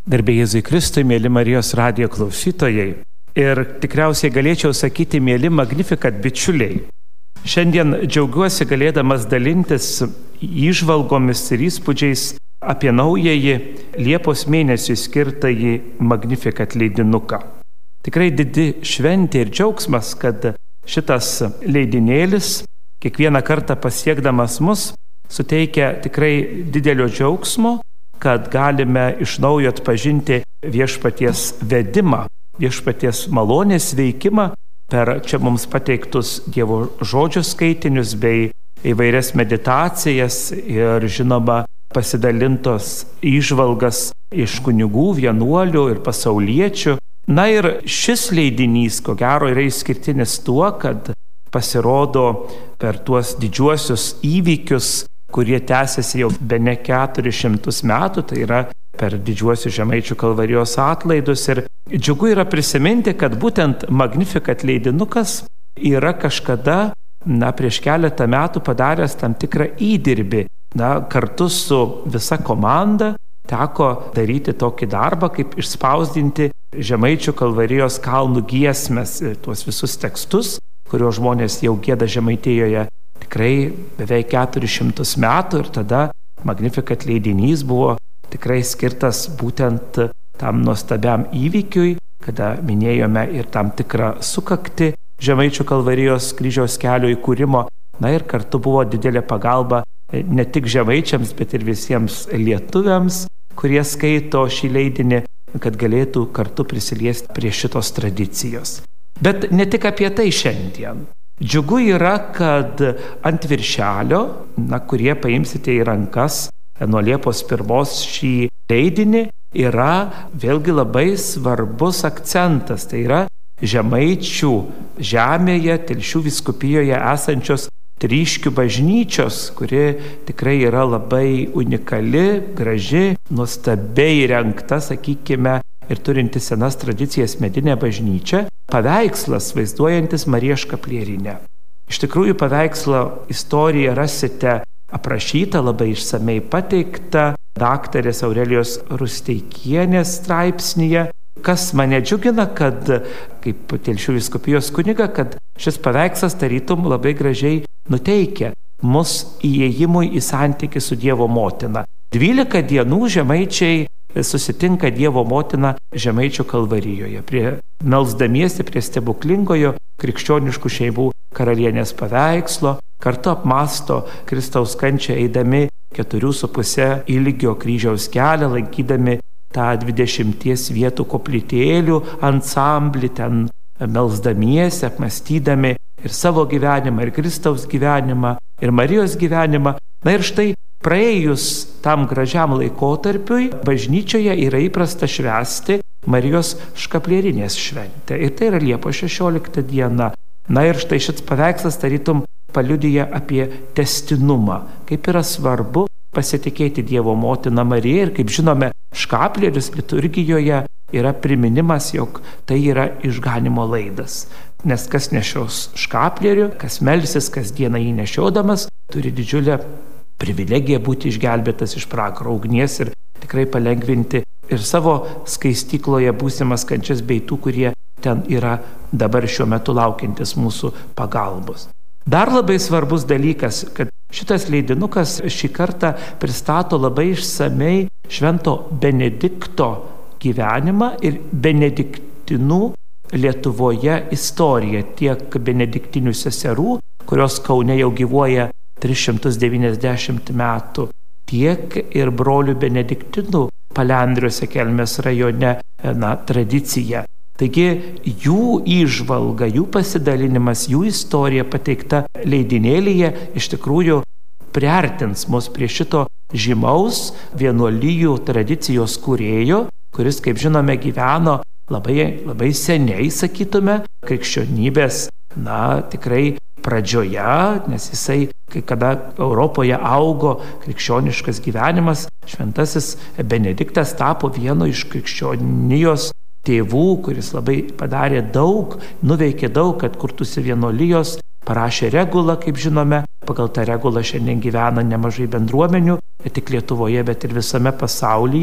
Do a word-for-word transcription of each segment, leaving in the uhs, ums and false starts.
Garbė Jėzui Kristui, mėly Marijos radijo klausytojai. Ir tikriausiai galėčiau sakyti, mėly Magnificat bičiuliai. Šiandien džiaugiuosi galėdamas dalintis įžvalgomis ir įspūdžiais apie naująjį Liepos mėnesį skirtąjį Magnificat leidinuką. Tikrai didi šventė ir džiaugsmas, kad šitas leidinėlis kiekvieną kartą pasiekdamas mus suteikia tikrai didelio džiaugsmo, kad galime iš naujo atpažinti viešpaties vedimą, viešpaties malonės veikimą per čia mums pateiktus Dievo žodžio skaitinius bei įvairias meditacijas ir žinoma pasidalintos įžvalgas iš kunigų, vienuolių ir pasauliečių. Na ir šis leidinys, ko gero, yra išskirtinis tuo, kad pasirodo per tuos didžiuosius įvykius, kurie tęsiasi jau bene keturis šimtus metų, tai yra per didžiuosius Žemaičių Kalvarijos atlaidus. Ir džiugu yra prisiminti, kad būtent Magnificat leidinukas yra kažkada, na, prieš keletą metų padaręs tam tikrą įdirbį. Na, kartu su visa komanda teko daryti tokį darbą, kaip išspausdinti Žemaičių Kalvarijos kalnų giesmes, tuos visus tekstus, kuriuos žmonės jau gieda Žemaitijoje tikrai beveik keturis šimtus metų, ir tada Magnificat leidinys buvo tikrai skirtas būtent tam nuostabiam įvykiui, kada minėjome ir tam tikrą sukaktį Žemaičių Kalvarijos kryžiaus kelio įkūrimo. Na ir kartu buvo didelė pagalba ne tik žemaičiams, bet ir visiems lietuviams, kurie skaito šį leidinį, kad galėtų kartu prisiliesti prie šitos tradicijos. Bet ne tik apie tai šiandien. Džiugu yra, kad ant viršelio, na, kurie paimsite į rankas nuo Liepos pirmos šį leidinį, yra vėlgi labai svarbus akcentas. Tai yra Žemaičių žemėje, Telšių vyskupijoje esančios Tryškių bažnyčios, kuri tikrai yra labai unikali, graži, nuostabiai įrengta, sakykime, ir turinti senas tradicijas medinė bažnyčia, paveikslas vaizduojantis Mariją Škaplierinę. Iš tikrųjų, paveikslo istoriją rasite aprašyta, labai išsamei pateikta daktarės Aurelijos Rusteikienės straipsnyje. Kas mane džiugina, kad kaip Telšių vyskupijos kuniga, kad šis paveikslas tarytum labai gražiai nuteikia mus įėjimui į santykį su Dievo motina. Dvylika dienų žemaičiai susitinka Dievo motina Žemaičių Kalvarijoje, prie melsdamiesi prie stebuklingojo krikščioniškų šeimų karalienės paveikslo, kartu apmąsto Kristaus kančią eidami keturių su puse ilgio kryžiaus kelią, lankydami tą dvidešimties vietų koplytėlių ansamblį, ten melsdamiesi, apmąstydami ir savo gyvenimą, ir Kristaus gyvenimą, ir Marijos gyvenimą. Na ir štai praėjus tam gražiam laikotarpiui, bažnyčioje yra įprasta švęsti Marijos Škaplierinės šventę. Ir tai yra Liepos šešiolikta diena. Na ir štai šis paveikslas tarytum paliudija apie testinumą, kaip yra svarbu pasitikėti Dievo motiną Mariją. Ir kaip žinome, škaplėris liturgijoje yra priminimas, jog tai yra išganimo laidas. Nes kas nešios škaplėrių, kas melsis kasdieną jį nešiodamas, turi didžiulę privilegiją būti išgelbėtas iš pragaro ugnies ir tikrai palengvinti ir savo skaistykloje būsimas kančias bei tų, kurie ten yra dabar šiuo metu laukiantis mūsų pagalbos. Dar labai svarbus dalykas, kad šitas leidinukas šį kartą pristato labai išsamei Švento Benedikto gyvenimą ir benediktinų Lietuvoje istoriją, tiek benediktinių seserų, kurios Kaune jau gyvuoja tris šimtus devyniasdešimt metų, tiek ir brolių benediktinų Palendriuose Kelmės rajone, na, tradicija. Taigi jų įžvalga, jų pasidalinimas, jų istorija pateikta leidinėlyje iš tikrųjų priartins mus prie šito žymaus vienuolijų tradicijos kūrėjo, kuris, kaip žinome, gyveno labai, labai seniai, sakytume, krikščionybės, na, tikrai pradžioje, nes jisai, kai kada Europoje augo krikščioniškas gyvenimas, šventasis Benediktas tapo vienu iš krikščionijos tėvų, kuris labai padarė daug, nuveikė daug, kad kurtųsi vienuolijos, parašė regulą, kaip žinome. Pagal tą regulą šiandien gyvena nemažai bendruomenių, ne tik Lietuvoje, bet ir visame pasaulyje.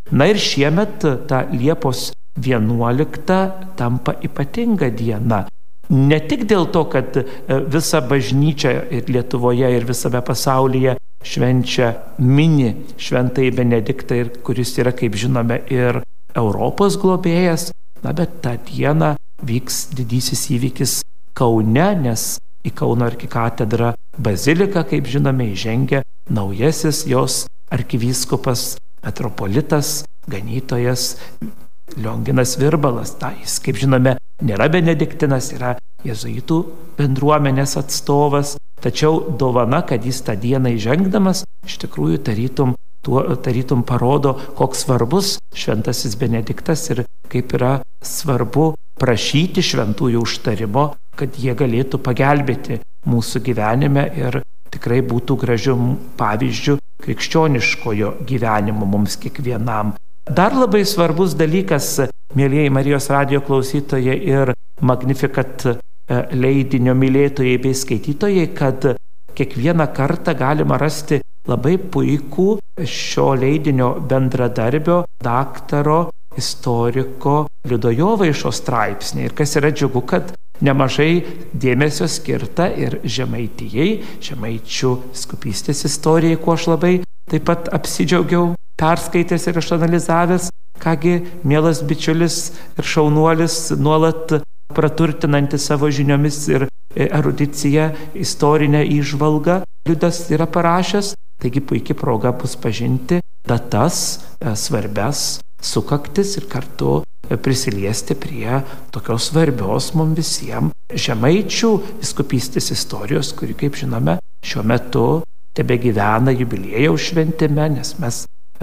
Na ir šiemet ta Liepos vienuolikta tampa ypatinga diena. Ne tik dėl to, kad visa bažnyčia ir Lietuvoje, ir visame pasaulyje švenčia mini šventąjį Benediktą, kuris yra, kaip žinome, ir Europos globėjas, na, bet tą dieną vyks didysis įvykis Kaune, nes į Kauno arkikatedrą baziliką, kaip žinome, įžengia naujasis jos arkivyskupas, metropolitas, ganytojas Lionginas Virbalas. Na, jis, kaip žinome, nėra benediktinas, yra jėzuitų bendruomenės atstovas, tačiau dovana, kad jis tą dieną įžengdamas, iš tikrųjų tarytum, tuo, tarytum parodo, koks svarbus šventasis Benediktas ir kaip yra svarbu prašyti šventųjų užtarimo, kad jie galėtų pagelbėti mūsų gyvenime ir tikrai būtų gražių pavyzdžių krikščioniškojo gyvenimo mums kiekvienam. Dar labai svarbus dalykas, mėlieji Marijos radijo klausytojai ir Magnificat leidinio mylėtojai bei skaitytojai, kad kiekvieną kartą galima rasti labai puikų šio leidinio bendradarbio, daktaro, istoriko Liudo Jovaišo straipsnį. Ir kas yra džiugu, kad nemažai dėmesio skirta ir Žemaitijai, Žemaičių vyskupystės istorijai, kuo aš labai taip pat apsidžiaugiau, perskaitęs ir išanalizavęs, kągi mielas bičiulis ir šaunuolis, nuolat praturtinantis savo žiniomis ir erudicija, istorinę įžvalgą, Liudas yra parašęs, taigi puikiai proga bus pažinti datas, svarbias sukaktis ir kartu prisiliesti prie tokios svarbios mums visiems Žemaičių vyskupystės istorijos, kuri, kaip žinome, šiuo metu tebegyvena jubiliejaus šventime, nes mes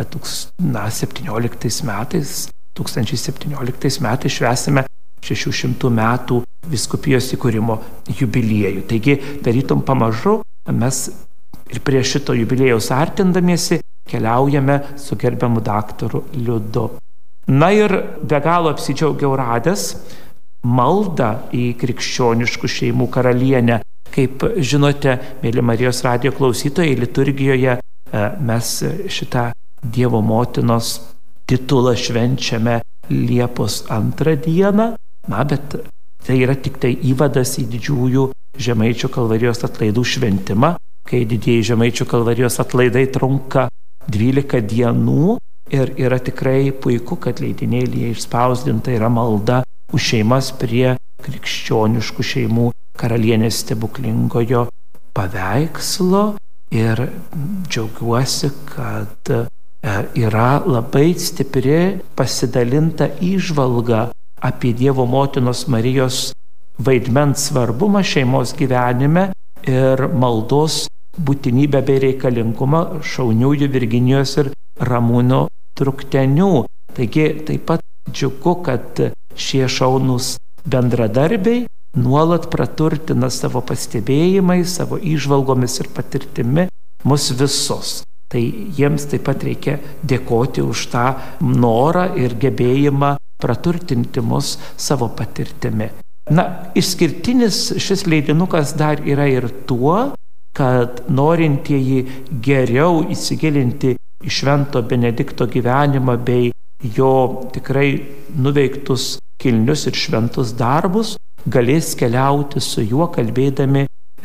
na, septynioliktais metais, tūkstančiai septynioliktais metais švęsime šešių šimtų metų vyskupijos įkūrimo jubiliejų. Taigi, tarytum pamažu mes ir prie šito jubiliejaus artindamiesi keliaujame su gerbiamu daktaru Liudu. Na ir be galo apsidžiaugiau radęs maldą į krikščioniškų šeimų karalienę. Kaip žinote, mėly Marijos radijo klausytojai, liturgijoje mes šitą Dievo motinos titulą švenčiame Liepos antrą dieną, na, bet tai yra tik tai įvadas į didžiųjų Žemaičių kalvarijos atlaidų šventimą, kai didieji Žemaičių kalvarijos atlaidai trunka dvylika dienų ir yra tikrai puiku, kad leidinėlyje išspausdinta yra malda už šeimas prie krikščioniškų šeimų karalienės stebuklingojo paveikslo ir džiaugiuosi, kad yra labai stipri pasidalinta įžvalga apie Dievo motinos Marijos vaidmens svarbumą šeimos gyvenime ir maldos būtinybę bei reikalingumą šauniųjų Virginijos ir Ramūno Truktenių. Taigi taip pat džiugu, kad šie šaunūs bendradarbiai nuolat praturtina savo pastebėjimais, savo įžvalgomis ir patirtimi mus visus. Tai jiems taip pat reikia dėkoti už tą norą ir gebėjimą praturtinti mus savo patirtimi. Na, išskirtinis šis leidinukas dar yra ir tuo, kad norintieji geriau įsigilinti į Švento Benedikto gyvenimą bei jo tikrai nuveiktus kilnius ir šventus darbus, galės keliauti su juo kalbėdami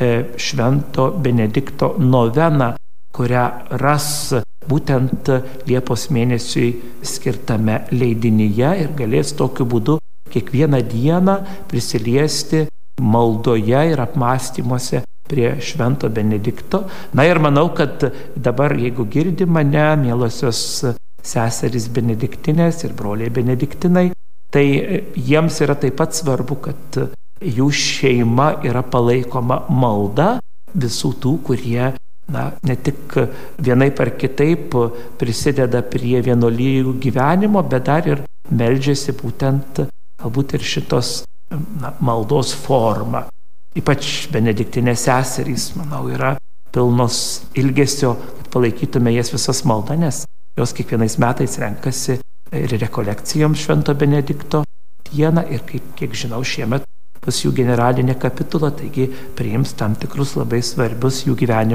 Švento Benedikto noveną, kurią ras būtent Liepos mėnesiui skirtame leidinyje ir galės tokiu būdu kiekvieną dieną prisiliesti maldoje ir apmąstymuose prie Švento Benedikto. Na ir manau, kad dabar, jeigu girdi mane, mielosios seserys benediktinės ir broliai benediktinai, tai jiems yra taip pat svarbu, kad jų šeima yra palaikoma malda visų tų, kurie na, ne tik vienaip ar kitaip prisideda prie vienuolijų gyvenimo, bet dar ir meldžiasi būtent galbūt ir šitos na, maldos forma. Ypač benediktinės seserys, manau, yra pilnos ilgesio, kad palaikytume jas visas maldą, nes jos kiekvienais metais renkasi ir rekolekcijoms Švento Benedikto dieną ir, kaip, kiek žinau, šiemet bus jų generalinė kapitula, taigi priims tam tikrus labai svarbius jų gyvenimui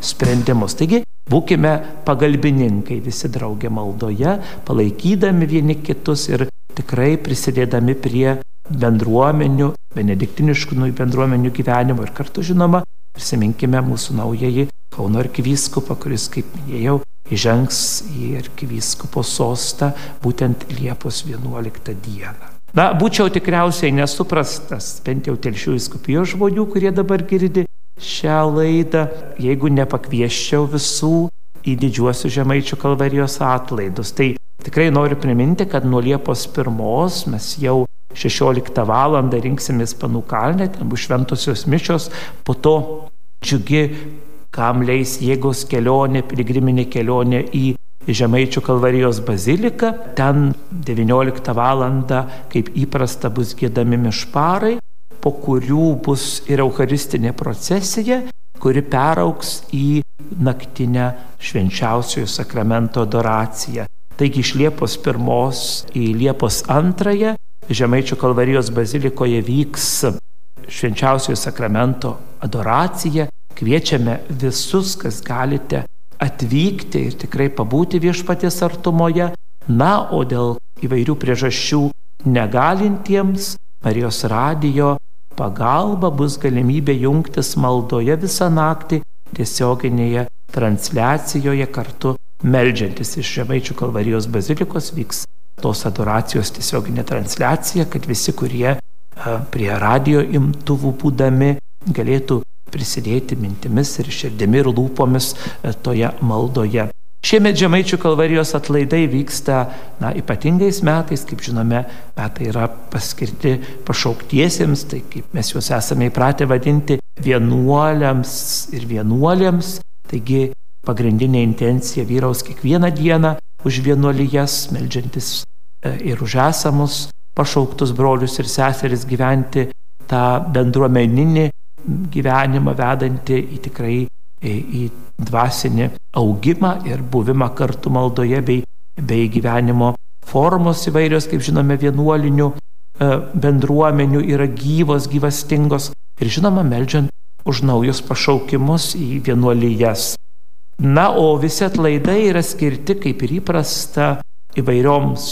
sprendimus. Taigi, būkime pagalbininkai visi drauge maldoje, palaikydami vieni kitus ir tikrai prisidėdami prie bendruomenių, benediktiniškų bendruomenių gyvenimo ir kartu, žinoma, prisiminkime mūsų naująjį Kauno arkivyskupą, kuris, kaip minėjau, įžengs į arkivyskupo sostą būtent Liepos vienuoliktą dieną. Na, būčiau tikriausiai nesuprastas, bent jau Telšių vyskupijos žmonių, kurie dabar girdi šią laidą, jeigu nepakviesčiau visų į didžiuosius Žemaičių Kalvarijos atlaidus. Tai tikrai noriu priminti, kad nuo Liepos pirmos mes jau šešioliktą valandą rinksimės Panų kalne, ten bus šventosios mišios, po to džiugi, kam leis jėgos kelionė, piligriminė kelionė į Žemaičių Kalvarijos baziliką. Ten devynioliktą valandą, kaip įprasta, bus giedami mišparai, po kurių bus ir eucharistinė procesija, kuri peraugs į naktinę švenčiausiojo sakramento adoraciją. Taigi iš Liepos pirmos į Liepos antrąją Žemaičių Kalvarijos bazilikoje vyks švenčiausiojo sakramento adoracija. Kviečiame visus, kas galite atvykti ir tikrai pabūti viešpaties artumoje. Na, o dėl įvairių priežasčių negalintiems Marijos radijo pagalba bus galimybė jungtis maldoje visą naktį tiesioginėje transliacijoje kartu meldžiantis iš Žemaičių Kalvarijos bazilikos vyks tos adoracijos tiesioginė transliacija, kad visi, kurie prie radijo imtuvų būdami, galėtų prisidėti mintimis ir širdimi ir lūpomis toje maldoje. Šiemet Žemaičių Kalvarijos atlaidai vyksta na, ypatingais metais, kaip žinome, metai yra paskirti pašauktiesiems, tai kaip mes juos esame įpratę vadinti vienuoliams ir vienuolėms. Taigi pagrindinė intencija vyraus kiekvieną dieną už vienuolijas, meldžiantis ir už esamus pašauktus brolius ir seseris gyventi tą bendruomeninį gyvenimą vedantį į tikrai į, į dvasinį augimą ir buvimą kartu maldoje bei, bei gyvenimo formos įvairios, kaip žinome, vienuolinių bendruomenių yra gyvos, gyvastingos ir žinoma, meldžiant už naujus pašaukimus į vienuolijas. Na, o visi atlaidai yra skirti, kaip ir įprasta, įvairioms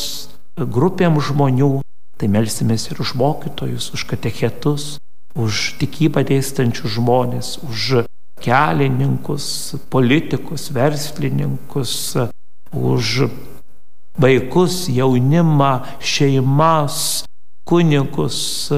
grupėms žmonių. Tai melsimės ir už mokytojus, už katechetus, už tikybą dėstančius žmonės, už kelininkus, politikus, verslininkus, už vaikus, jaunimą, šeimas, kunigus,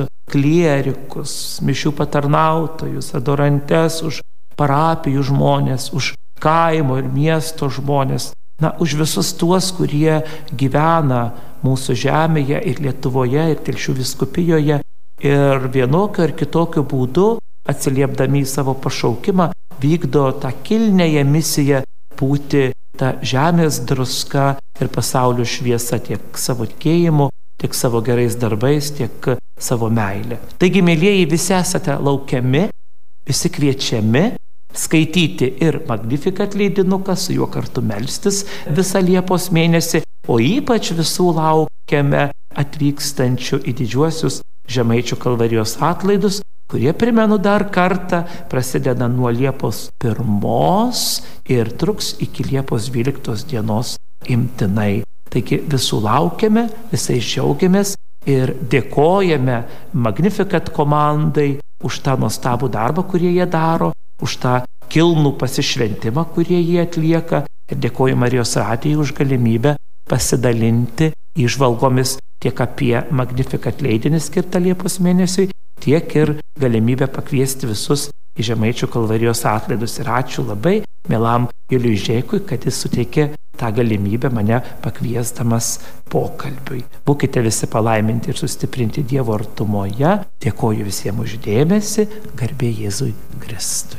klierikus, mišių patarnautojus, adorantes, už parapijų žmonės, už kaimo ir miesto žmonės. Na, už visus tuos, kurie gyvena mūsų žemėje ir Lietuvoje, ir Telšių vyskupijoje, ir vienokiu ar kitokiu būdu, atsiliepdami į savo pašaukimą, vykdo tą kilniąją misiją būti ta žemės druska ir pasaulio šviesa tiek savo tikėjimu, tiek savo gerais darbais, tiek savo meilė. Taigi, mielieji, visi esate laukiami, visi kviečiami skaityti ir Magnificat leidinuką, su juo kartu melstis visą Liepos mėnesį, o ypač visų laukiame atvykstančių į didžiuosius Žemaičių Kalvarijos atlaidus, kurie, primenu dar kartą, prasideda nuo Liepos pirmos ir truks iki Liepos dvyliktos dienos imtinai. Taigi visų laukiame, visai džiaugiamės ir dėkojame Magnificat komandai už tą nuostabų darbą, kurį jie daro, už tą kilnų pasišventimą, kurį jie atlieka, ir dėkoju Marijos radijai už galimybę pasidalinti įžvalgomis tiek apie Magnificat leidinį skirtą Liepos mėnesiui, tiek ir galimybę pakviesti visus į Žemaičių Kalvarijos atlaidus. Ir ačiū labai mielam Juliui Žeikui, kad jis suteikė tą galimybę mane pakviesdamas pokalbiui. Būkite visi palaiminti ir sustiprinti Dievo artumoje. Dėkoju visiems už dėmesį. Garbė Jėzui Kristui.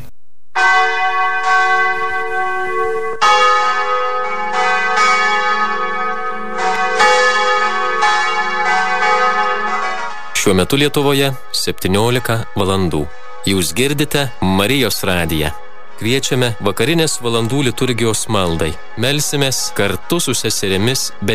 Šiuo metu Lietuvoje septyniolika valandų. Jūs girdite Marijos radiją. Kviečiame vakarinės valandų liturgijos maldai. Melsimės kartu su seserimis